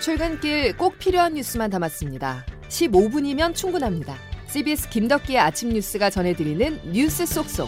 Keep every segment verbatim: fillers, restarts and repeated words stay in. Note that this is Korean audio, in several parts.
출근길 꼭 필요한 뉴스만 담았습니다. 십오 분이면 충분합니다. 씨비에스 김덕기의 아침 뉴스가 전해드리는 뉴스 쏙쏙.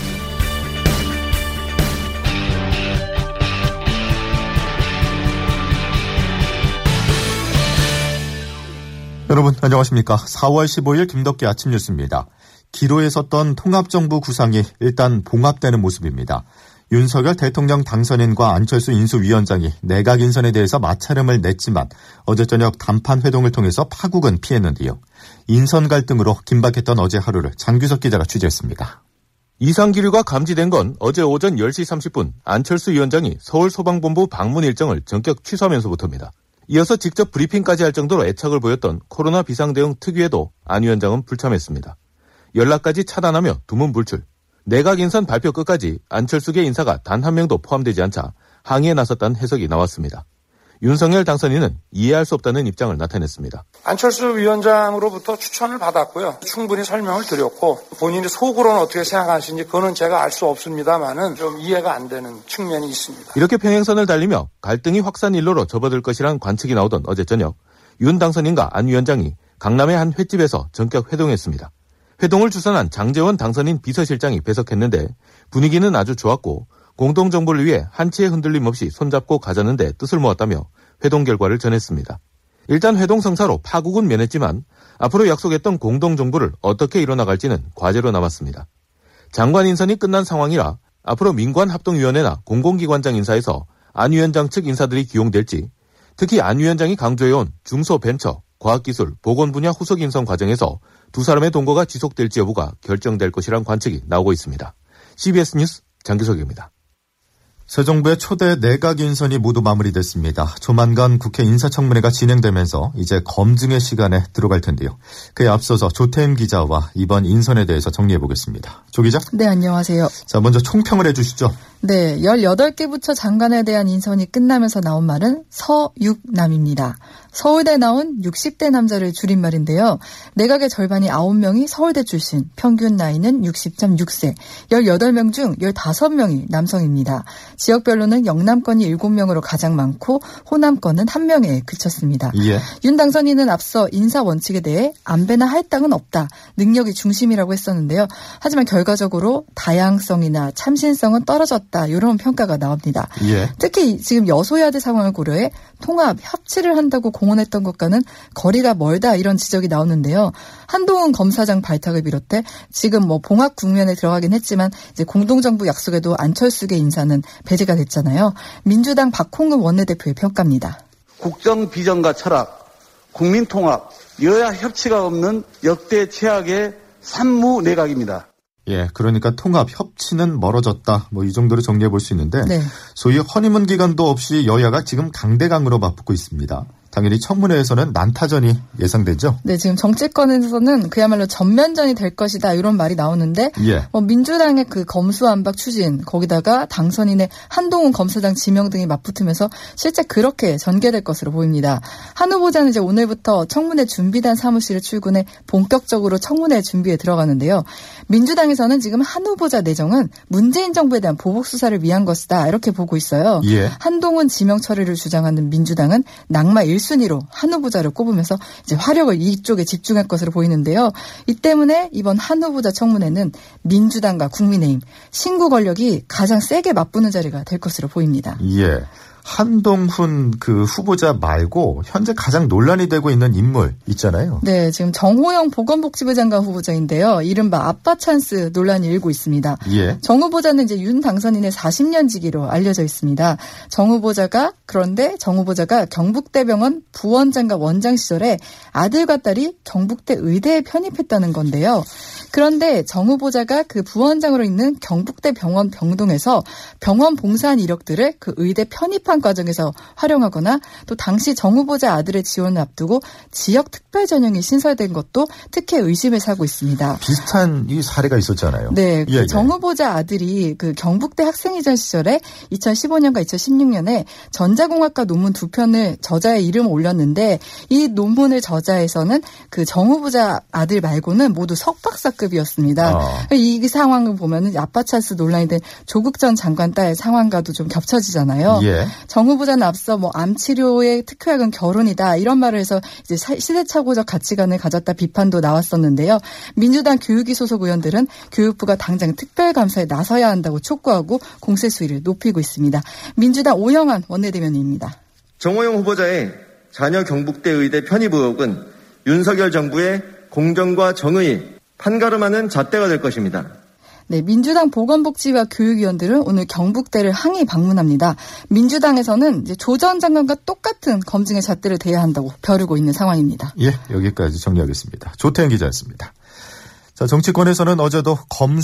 여러분 안녕하십니까. 사월 십오일 김덕기 아침 뉴스입니다. 기로에 섰던 통합정부 구상이 일단 봉합되는 모습입니다. 윤석열 대통령 당선인과 안철수 인수위원장이 내각 인선에 대해서 마찰음을 냈지만 어제 저녁 단판 회동을 통해서 파국은 피했는데요. 인선 갈등으로 긴박했던 어제 하루를 장규석 기자가 취재했습니다. 이상 기류가 감지된 건 어제 오전 열 시 삼십 분 안철수 위원장이 서울소방본부 방문 일정을 전격 취소하면서부터입니다. 이어서 직접 브리핑까지 할 정도로 애착을 보였던 코로나 비상대응 특위에도 안 위원장은 불참했습니다. 연락까지 차단하며 두문불출. 내각 인선 발표 끝까지 안철수계 인사가 단 한 명도 포함되지 않자 항의에 나섰다는 해석이 나왔습니다. 윤석열 당선인은 이해할 수 없다는 입장을 나타냈습니다. 안철수 위원장으로부터 추천을 받았고요. 충분히 설명을 드렸고 본인이 속으로는 어떻게 생각하시는지 그거는 제가 알 수 없습니다만은 좀 이해가 안 되는 측면이 있습니다. 이렇게 평행선을 달리며 갈등이 확산 일로로 접어들 것이란 관측이 나오던 어제 저녁 윤 당선인과 안 위원장이 강남의 한 횟집에서 전격 회동했습니다. 회동을 주선한 장제원 당선인 비서실장이 배석했는데 분위기는 아주 좋았고 공동정부를 위해 한치의 흔들림 없이 손잡고 가자는데 뜻을 모았다며 회동 결과를 전했습니다. 일단 회동 성사로 파국은 면했지만 앞으로 약속했던 공동정부를 어떻게 이뤄나갈지는 과제로 남았습니다. 장관 인선이 끝난 상황이라 앞으로 민관합동위원회나 공공기관장 인사에서 안 위원장 측 인사들이 기용될지, 특히 안 위원장이 강조해온 중소벤처, 과학기술, 보건 분야 후속 인선 과정에서 두 사람의 동거가 지속될지 여부가 결정될 것이란 관측이 나오고 있습니다. 씨비에스 뉴스 장규석입니다. 새 정부의 초대 내각 인선이 모두 마무리됐습니다. 조만간 국회 인사청문회가 진행되면서 이제 검증의 시간에 들어갈 텐데요. 그에 앞서서 조태임 기자와 이번 인선에 대해서 정리해보겠습니다. 조 기자? 네, 안녕하세요. 자, 먼저 총평을 해주시죠. 네, 열여덟 개 부처 장관에 대한 인선이 끝나면서 나온 말은 서육남입니다. 서울대 나온 육십 대 남자를 줄인 말인데요. 내각의 절반이 아홉 명이 서울대 출신, 평균 나이는 육십 점 육 세, 열여덟 명 중 열다섯 명이 남성입니다. 지역별로는 영남권이 일곱 명으로 가장 많고 호남권은 한 명에 그쳤습니다. 예. 윤 당선인은 앞서 인사 원칙에 대해 안배나 할당은 없다, 능력이 중심이라고 했었는데요. 하지만 결과적으로 다양성이나 참신성은 떨어졌다, 이런 평가가 나옵니다. 예. 특히 지금 여소야대 상황을 고려해 통합, 협치를 한다고 공언했던 것과는 거리가 멀다, 이런 지적이 나오는데요. 한동훈 검사장 발탁을 비롯해 지금 뭐 봉합 국면에 들어가긴 했지만 이제 공동정부 약속에도 안철수계 인사는 배제가 됐잖아요. 민주당 박홍근 원내대표의 평가입니다. 국정 비전과 철학, 국민통합, 여야 협치가 없는 역대 최악의 산무 내각입니다. 예, 그러니까 통합, 협치는 멀어졌다. 뭐 이 정도로 정리해 볼 수 있는데 네. 소위 허니문 기간도 없이 여야가 지금 강대강으로 맞붙고 있습니다. 당연히 청문회에서는 난타전이 예상되죠? 네, 지금 정치권에서는 그야말로 전면전이 될 것이다, 이런 말이 나오는데 예. 뭐 민주당의 그 검수안박 추진, 거기다가 당선인의 한동훈 검사장 지명 등이 맞붙으면서 실제 그렇게 전개될 것으로 보입니다. 한 후보자는 이제 오늘부터 청문회 준비단 사무실에 출근해 본격적으로 청문회 준비에 들어가는데요. 민주당에서는 지금 한 후보자 내정은 문재인 정부에 대한 보복 수사를 위한 것이다, 이렇게 보고 있어요. 예. 한동훈 지명 처리를 주장하는 민주당은 낙마 일 순위로 한 후보자를 꼽으면서 이제 화력을 이쪽에 집중할 것으로 보이는데요. 이 때문에 이번 한 후보자 청문회는 민주당과 국민의힘, 신구 권력이 가장 세게 맞붙는 자리가 될 것으로 보입니다. 예. 한동훈 그 후보자 말고 현재 가장 논란이 되고 있는 인물 있잖아요. 네, 지금 정호영 보건복지부 장관 후보자인데요. 이른바 아빠 찬스 논란이 일고 있습니다. 예. 정 후보자는 이제 윤 당선인의 사십 년 지기로 알려져 있습니다. 정 후보자가 그런데 정 후보자가 경북대병원 부원장과 원장 시절에 아들과 딸이 경북대 의대에 편입했다는 건데요. 그런데 정 후보자가 그 부원장으로 있는 경북대 병원 병동에서 병원 봉사한 이력들을 그 의대 편입한 과정에서 활용하거나 또 당시 정 후보자 아들의 지원을 앞두고 지역 특별 전형이 신설된 것도 특혜 의심을 사고 있습니다. 비슷한 이 사례가 있었잖아요. 네, 예, 그 정 후보자 아들이 그 경북대 학생이전 시절에 이천십오 년과 이천십육 년에 전자공학과 논문 두 편을 저자의 이름을 올렸는데 이 논문을 저자에서는 그 정 후보자 아들 말고는 모두 석박사급이었습니다. 어. 이 상황을 보면은 아빠 찬스 논란이 된 조국 전 장관 딸 상황과도 좀 겹쳐지잖아요. 예. 정 후보자는 앞서 뭐 암 치료의 특효약은 결혼이다 이런 말을 해서 이제 시대착오적 가치관을 가졌다 비판도 나왔었는데요. 민주당 교육위 소속 의원들은 교육부가 당장 특별감사에 나서야 한다고 촉구하고 공세 수위를 높이고 있습니다. 민주당 오영환 원내대변인입니다. 정호영 후보자의 자녀 경북대 의대 편입 의혹은 윤석열 정부의 공정과 정의의 판가름하는 잣대가 될 것입니다. 네, 민주당 보건복지와 교육위원들은 오늘 경북대를 항의 방문합니다. 민주당에서는 이제 조 전 장관과 똑같은 검증의 잣대를 대야 한다고 벼르고 있는 상황입니다. 예, 여기까지 정리하겠습니다. 조태현 기자였습니다. 자, 정치권에서는 어제도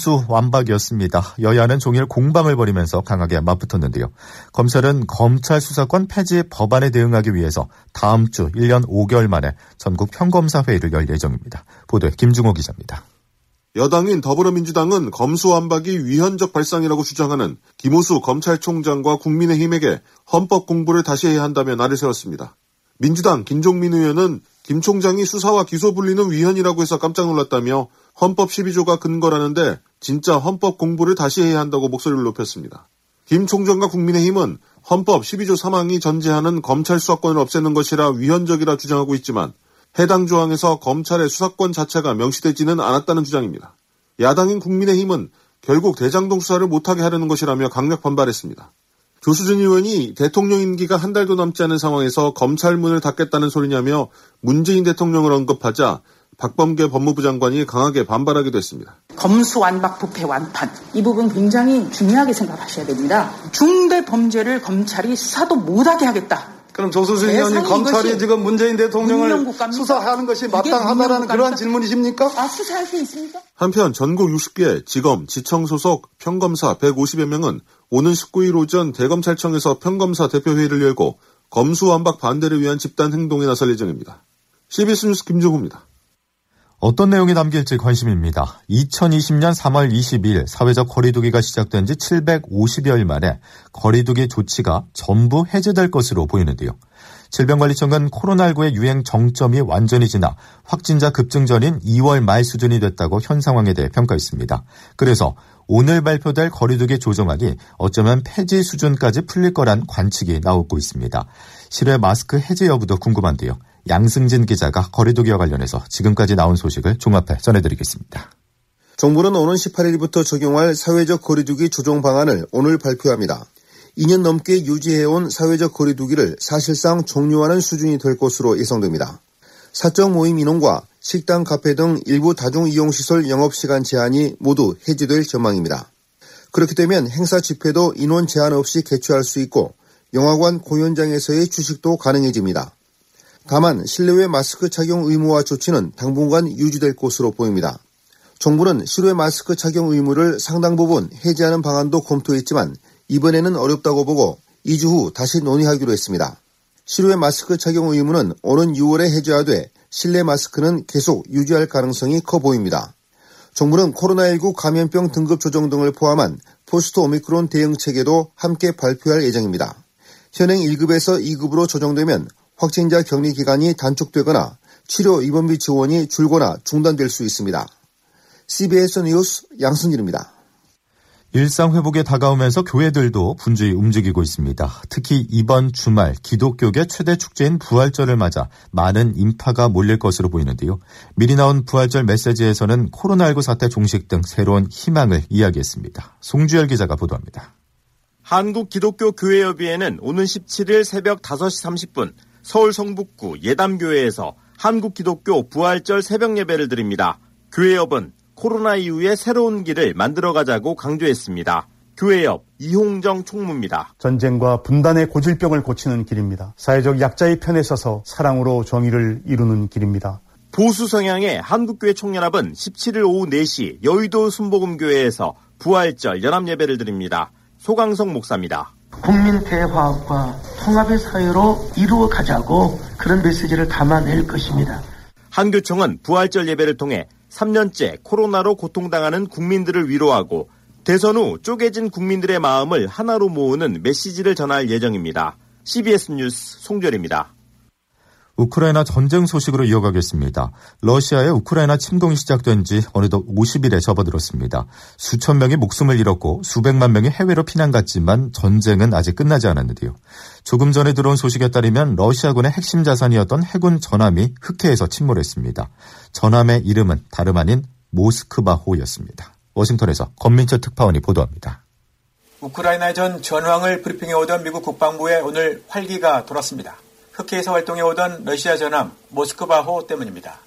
검수완박이었습니다. 여야는 종일 공방을 벌이면서 강하게 맞붙었는데요. 검찰은 검찰 수사권 폐지 법안에 대응하기 위해서 다음 주 일 년 오 개월 만에 전국 평검사 회의를 열 예정입니다. 보도에 김중호 기자입니다. 여당인 더불어민주당은 검수완박이 위헌적 발상이라고 주장하는 김호수 검찰총장과 국민의힘에게 헌법 공부를 다시 해야 한다며 날을 세웠습니다. 민주당 김종민 의원은 김 총장이 수사와 기소 분리는 위헌이라고 해서 깜짝 놀랐다며 헌법 십이 조가 근거라는데 진짜 헌법 공부를 다시 해야 한다고 목소리를 높였습니다. 김 총장과 국민의힘은 헌법 십이 조 삼 항이 전제하는 검찰 수사권을 없애는 것이라 위헌적이라 주장하고 있지만 해당 조항에서 검찰의 수사권 자체가 명시되지는 않았다는 주장입니다. 야당인 국민의힘은 결국 대장동 수사를 못하게 하려는 것이라며 강력 반발했습니다. 조수진 의원이 대통령 임기가 한 달도 남지 않은 상황에서 검찰 문을 닫겠다는 소리냐며 문재인 대통령을 언급하자 박범계 법무부 장관이 강하게 반발하기도 했습니다. 검수완박 부패 완판 이 부분 굉장히 중요하게 생각하셔야 됩니다. 중대 범죄를 검찰이 수사도 못하게 하겠다. 그럼 조수진 의원님 검찰이 지금 문재인 대통령을 수사하는 것이 마땅하다라는 그러한 질문이십니까? 아, 수사할 수 있습니까? 한편 전국 여섯 개 지검, 지청 소속 평검사 백오십여 명은 오는 십구 일 오전 대검찰청에서 평검사 대표회의를 열고 검수완박 반대를 위한 집단 행동에 나설 예정입니다. 씨비에스 뉴스 김종호입니다. 어떤 내용이 담길지 관심입니다. 이천이십 년 삼월 이십이일 사회적 거리두기가 시작된 지 칠백오십여일 만에 거리두기 조치가 전부 해제될 것으로 보이는데요. 질병관리청은 코로나십구의 유행 정점이 완전히 지나 확진자 급증 전인 이월 말 수준이 됐다고 현 상황에 대해 평가했습니다. 그래서 오늘 발표될 거리두기 조정안이 어쩌면 폐지 수준까지 풀릴 거란 관측이 나오고 있습니다. 실외 마스크 해제 여부도 궁금한데요. 양승진 기자가 거리두기와 관련해서 지금까지 나온 소식을 종합해 전해드리겠습니다. 정부는 오는 십팔 일부터 적용할 사회적 거리두기 조정 방안을 오늘 발표합니다. 이 년 넘게 유지해온 사회적 거리두기를 사실상 종료하는 수준이 될 것으로 예상됩니다. 사적 모임 인원과 식당, 카페 등 일부 다중이용시설 영업시간 제한이 모두 해제될 전망입니다. 그렇게 되면 행사 집회도 인원 제한 없이 개최할 수 있고 영화관, 공연장에서의 주식도 가능해집니다. 다만 실내외 마스크 착용 의무화 조치는 당분간 유지될 것으로 보입니다. 정부는 실외 마스크 착용 의무를 상당 부분 해제하는 방안도 검토했지만 이번에는 어렵다고 보고 이 주 후 다시 논의하기로 했습니다. 실외 마스크 착용 의무는 오는 유월에 해제하되 실내 마스크는 계속 유지할 가능성이 커 보입니다. 정부는 코로나십구 감염병 등급 조정 등을 포함한 포스트 오미크론 대응 체계도 함께 발표할 예정입니다. 현행 일 급에서 이 급으로 조정되면 확진자 격리 기간이 단축되거나 치료 입원비 지원이 줄거나 중단될 수 있습니다. 씨비에스 뉴스 양승길입니다. 일상 회복에 다가오면서 교회들도 분주히 움직이고 있습니다. 특히 이번 주말 기독교계 최대 축제인 부활절을 맞아 많은 인파가 몰릴 것으로 보이는데요. 미리 나온 부활절 메시지에서는 코로나십구 사태 종식 등 새로운 희망을 이야기했습니다. 송주열 기자가 보도합니다. 한국기독교교회협의회는 오는 십칠 일 새벽 다섯 시 삼십 분 서울 성북구 예담교회에서 한국기독교 부활절 새벽 예배를 드립니다. 교회협은 코로나 이후의 새로운 길을 만들어가자고 강조했습니다. 교회협 이홍정 총무입니다. 전쟁과 분단의 고질병을 고치는 길입니다. 사회적 약자의 편에 서서 사랑으로 정의를 이루는 길입니다. 보수 성향의 한국교회 총연합은 십칠 일 오후 네 시 여의도 순복음교회에서 부활절 연합예배를 드립니다. 소강성 목사입니다. 국민 대화합과 통합의 사회로 이루어가자고 그런 메시지를 담아낼 것입니다. 한교총은 부활절 예배를 통해 삼 년째 코로나로 고통당하는 국민들을 위로하고 대선 후 쪼개진 국민들의 마음을 하나로 모으는 메시지를 전할 예정입니다. 씨비에스 뉴스 송절입니다. 우크라이나 전쟁 소식으로 이어가겠습니다. 러시아의 우크라이나 침공이 시작된 지 어느덧 오십 일에 접어들었습니다. 수천 명이 목숨을 잃었고 수백만 명이 해외로 피난 갔지만 전쟁은 아직 끝나지 않았는데요. 조금 전에 들어온 소식에 따르면 러시아군의 핵심 자산이었던 해군 전함이 흑해에서 침몰했습니다. 전함의 이름은 다름 아닌 모스크바호였습니다. 워싱턴에서 권민철 특파원이 보도합니다. 우크라이나 전 전황을 브리핑해오던 미국 국방부에 오늘 활기가 돌았습니다. 흑해에서 활동해오던 러시아 전함 모스크바호 때문입니다.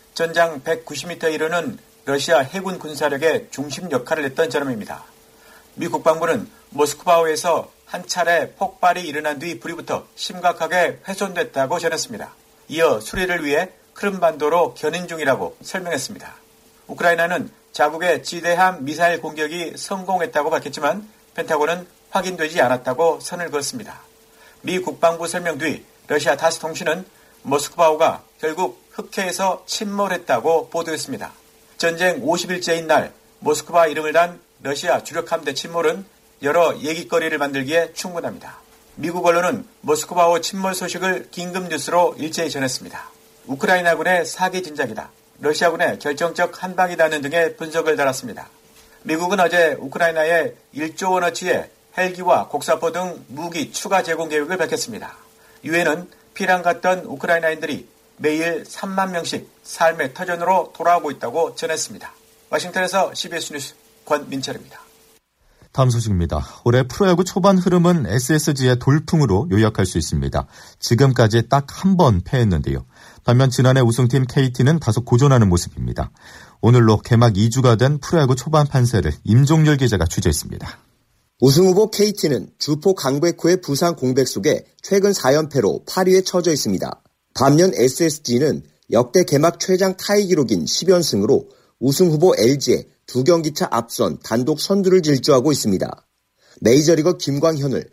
전장 백구십 미터에 이르는 러시아 해군 군사력의 중심 역할을 했던 전함입니다. 미 국방부는 모스크바호에서 한 차례 폭발이 일어난 뒤 불이 붙어 심각하게 훼손됐다고 전했습니다. 이어 수리를 위해 크림반도로 견인 중이라고 설명했습니다. 우크라이나는 자국의 지대함 미사일 공격이 성공했다고 밝혔지만 펜타곤은 확인되지 않았다고 선을 그었습니다. 미 국방부 설명 뒤 러시아 타스 통신은 모스크바호가 결국 흑해에서 침몰했다고 보도했습니다. 전쟁 오십 일째인 날 모스크바 이름을 단 러시아 주력 함대 침몰은 여러 얘기거리를 만들기에 충분합니다. 미국 언론은 모스크바호 침몰 소식을 긴급 뉴스로 일제히 전했습니다. 우크라이나군의 사기 진작이다. 러시아군의 결정적 한방이다는 등의 분석을 달았습니다. 미국은 어제 우크라이나에 일조 원어치의 헬기와 곡사포 등 무기 추가 제공 계획을 밝혔습니다. 유엔은 피난 갔던 우크라이나인들이 매일 삼만 명씩 삶의 터전으로 돌아오고 있다고 전했습니다. 워싱턴에서 씨비에스 뉴스 권민철입니다. 다음 소식입니다. 올해 프로야구 초반 흐름은 에스에스지의 돌풍으로 요약할 수 있습니다. 지금까지 딱 한 번 패했는데요. 반면 지난해 우승팀 케이티는 다소 고전하는 모습입니다. 오늘로 개막 이 주가 된 프로야구 초반 판세를 임종렬 기자가 취재했습니다. 우승 후보 케이티는 주포 강백호의 부상 공백 속에 최근 사 연패로 팔 위에 처져 있습니다. 반면 에스에스지는 역대 개막 최장 타이 기록인 십 연승으로 우승 후보 엘지에 두 경기차 앞선 단독 선두를 질주하고 있습니다. 메이저리거 김광현을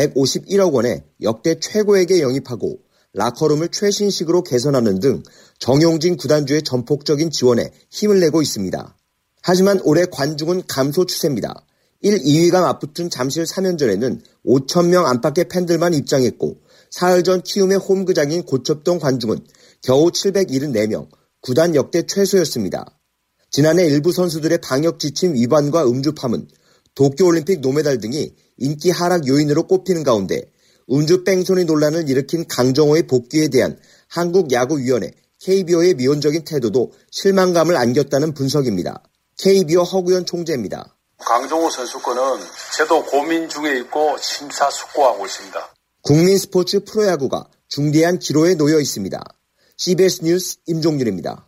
백오십일억 원의 역대 최고액에 영입하고 라커룸을 최신식으로 개선하는 등 정용진 구단주의 전폭적인 지원에 힘을 내고 있습니다. 하지만 올해 관중은 감소 추세입니다. 일, 이 위가 맞붙은 잠실 삼 연전에는 오천 명 안팎의 팬들만 입장했고 사흘 전 키움의 홈구장인 고척동 관중은 겨우 칠백칠십사 명, 구단 역대 최소였습니다. 지난해 일부 선수들의 방역 지침 위반과 음주팜은 도쿄올림픽 노메달 등이 인기 하락 요인으로 꼽히는 가운데 음주 뺑소니 논란을 일으킨 강정호의 복귀에 대한 한국야구위원회 케이비오의 미온적인 태도도 실망감을 안겼다는 분석입니다. 케이비오 허구현 총재입니다. 강정호 선수권은 제도 고민 중에 있고 심사숙고하고 있습니다. 국민 스포츠 프로야구가 중대한 기로에 놓여 있습니다. 씨비에스 뉴스 임종률입니다.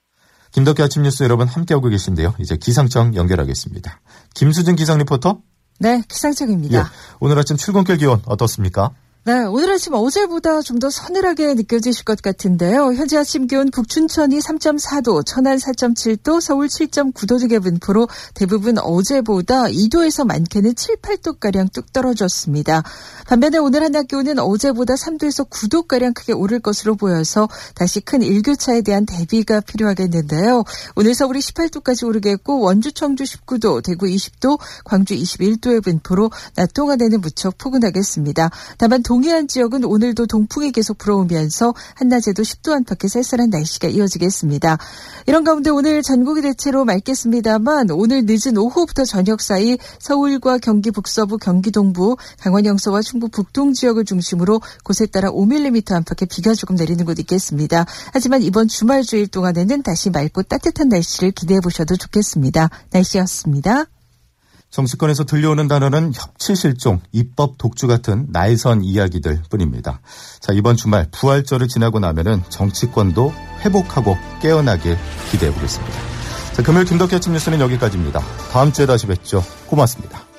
김덕기 아침 뉴스 여러분 함께하고 계신데요. 이제 기상청 연결하겠습니다. 김수진 기상 리포터. 네, 기상청입니다. 예, 오늘 아침 출근길 기온 어떻습니까? 네, 오늘 아침 어제보다 좀 더 서늘하게 느껴지실 것 같은데요. 현재 아침 기온 북춘천이 삼 점 사 도, 천안 사 점 칠 도, 서울 칠 점 구 도 등의 분포로 대부분 어제보다 이 도에서 많게는 칠, 팔 도가량 뚝 떨어졌습니다. 반면에 오늘 한낮 기온은 어제보다 삼 도에서 구 도가량 크게 오를 것으로 보여서 다시 큰 일교차에 대한 대비가 필요하겠는데요. 오늘 서울이 십팔 도까지 오르겠고 원주, 청주 십구 도, 대구 이십 도, 광주 이십일 도의 분포로 낮 동안에는 무척 포근하겠습니다. 다만 동해안 지역은 오늘도 동풍이 계속 불어오면서 한낮에도 십 도 안팎의 쌀쌀한 날씨가 이어지겠습니다. 이런 가운데 오늘 전국이 대체로 맑겠습니다만 오늘 늦은 오후부터 저녁 사이 서울과 경기 북서부, 경기 동부, 강원 영서와 충북 북동 지역을 중심으로 곳에 따라 오 밀리미터 안팎의 비가 조금 내리는 곳 있겠습니다. 하지만 이번 주말 주일 동안에는 다시 맑고 따뜻한 날씨를 기대해 보셔도 좋겠습니다. 날씨였습니다. 정치권에서 들려오는 단어는 협치실종, 입법 독주 같은 날선 이야기들 뿐입니다. 자, 이번 주말 부활절을 지나고 나면은 정치권도 회복하고 깨어나길 기대해 보겠습니다. 자, 금요일 김덕기 아침 뉴스는 여기까지입니다. 다음 주에 다시 뵙죠. 고맙습니다.